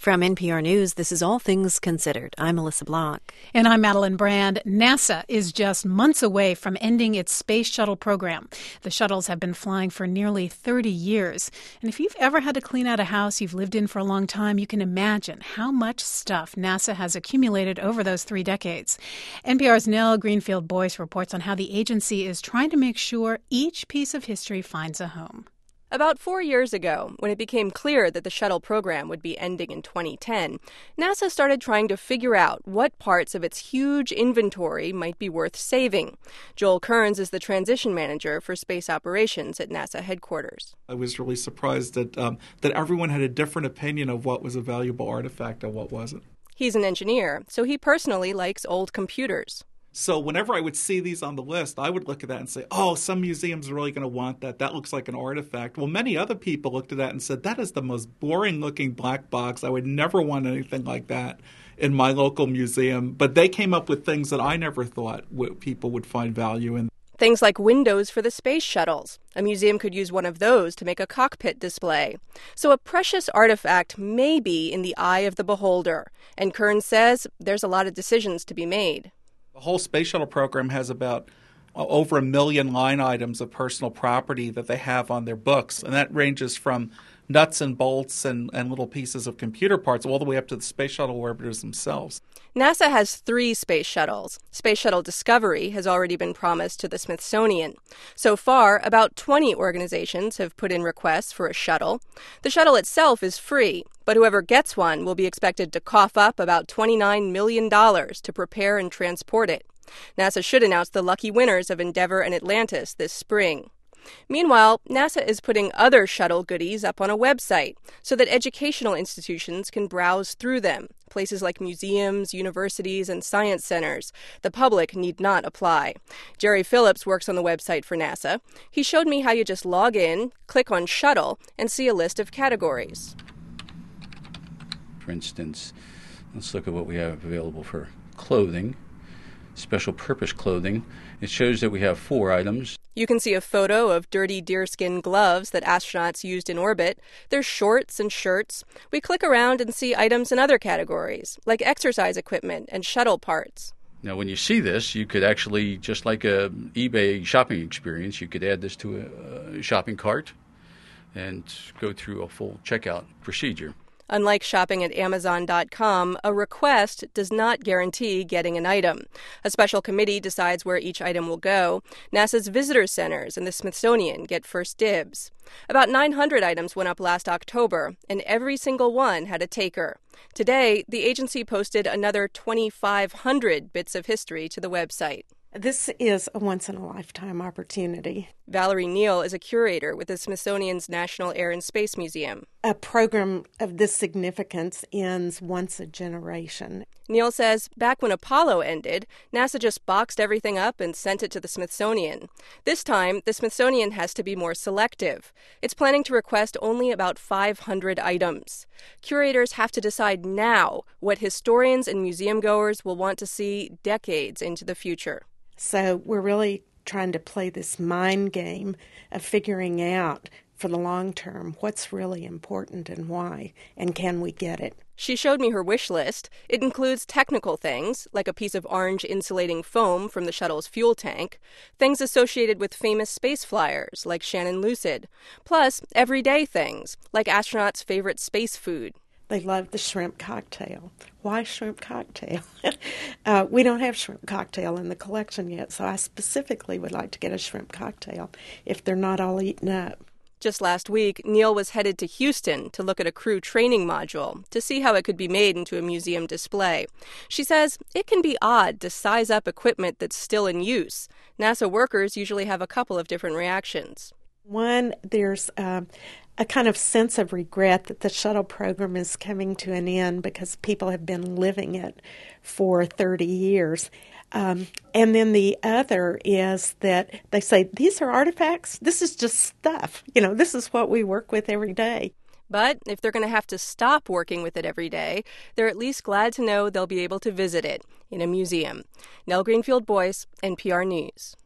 From NPR News, this is All Things Considered. I'm Melissa Block. And I'm Madeline Brand. NASA is just months away from ending its space shuttle program. The shuttles have been flying for nearly 30 years. And if you've ever had to clean out a house you've lived in for a long time, you can imagine how much stuff NASA has accumulated over those 3 decades. NPR's Nell Greenfield-Boyce reports on how the agency is trying to make sure each piece of history finds a home. About 4 years ago, when it became clear that the shuttle program would be ending in 2010, NASA started trying to figure out what parts of its huge inventory might be worth saving. Joel Kearns is the transition manager for space operations at NASA headquarters. I was really surprised that everyone had a different opinion of what was a valuable artifact and what wasn't. He's an engineer, so he personally likes old computers. So whenever I would see these on the list, I would look at that and say, oh, some museums are really going to want that. That looks like an artifact. Well, many other people looked at that and said, that is the most boring-looking black box. I would never want anything like that in my local museum. But they came up with things that I never thought people would find value in. Things like windows for the space shuttles. A museum could use one of those to make a cockpit display. So a precious artifact may be in the eye of the beholder. And Kearns says there's a lot of decisions to be made. The whole space shuttle program has about over 1 million line items of personal property that they have on their books. And that ranges from nuts and bolts and little pieces of computer parts all the way up to the space shuttle orbiters themselves. NASA has 3 space shuttles. Space Shuttle Discovery has already been promised to the Smithsonian. So far, about 20 organizations have put in requests for a shuttle. The shuttle itself is free, but whoever gets one will be expected to cough up about $29 million to prepare and transport it. NASA should announce the lucky winners of Endeavour and Atlantis this spring. Meanwhile, NASA is putting other shuttle goodies up on a website so that educational institutions can browse through them, places like museums, universities, and science centers. The public need not apply. Jerry Phillips works on the website for NASA. He showed me how you just log in, click on Shuttle, and see a list of categories. For instance, let's look at what we have available for clothing, special purpose clothing. It shows that we have 4 items. You can see a photo of dirty deerskin gloves that astronauts used in orbit. There's shorts and shirts. We click around and see items in other categories, like exercise equipment and shuttle parts. Now, when you see this, you could actually, just like a eBay shopping experience, you could add this to a shopping cart and go through a full checkout procedure. Unlike shopping at Amazon.com, a request does not guarantee getting an item. A special committee decides where each item will go. NASA's visitor centers and the Smithsonian get first dibs. About 900 items went up last October, and every single one had a taker. Today, the agency posted another 2,500 bits of history to the website. This is a once-in-a-lifetime opportunity. Valerie Neal is a curator with the Smithsonian's National Air and Space Museum. A program of this significance ends once a generation. Neal says back when Apollo ended, NASA just boxed everything up and sent it to the Smithsonian. This time, the Smithsonian has to be more selective. It's planning to request only about 500 items. Curators have to decide now what historians and museum goers will want to see decades into the future. So we're really trying to play this mind game of figuring out for the long term what's really important and why, and can we get it. She showed me her wish list. It includes technical things, like a piece of orange insulating foam from the shuttle's fuel tank, things associated with famous space flyers, like Shannon Lucid, plus everyday things, like astronauts' favorite space food. They love the shrimp cocktail. Why shrimp cocktail? We don't have shrimp cocktail in the collection yet, so I specifically would like to get a shrimp cocktail if they're not all eaten up. Just last week, Neal was headed to Houston to look at a crew training module to see how it could be made into a museum display. She says it can be odd to size up equipment that's still in use. NASA workers usually have a couple of different reactions. One, there's a kind of sense of regret that the shuttle program is coming to an end because people have been living it for 30 years. And then the other is that they say, these are artifacts. This is just stuff. This is what we work with every day. But if they're going to have to stop working with it every day, they're at least glad to know they'll be able to visit it in a museum. Nell Greenfield-Boyce, NPR News.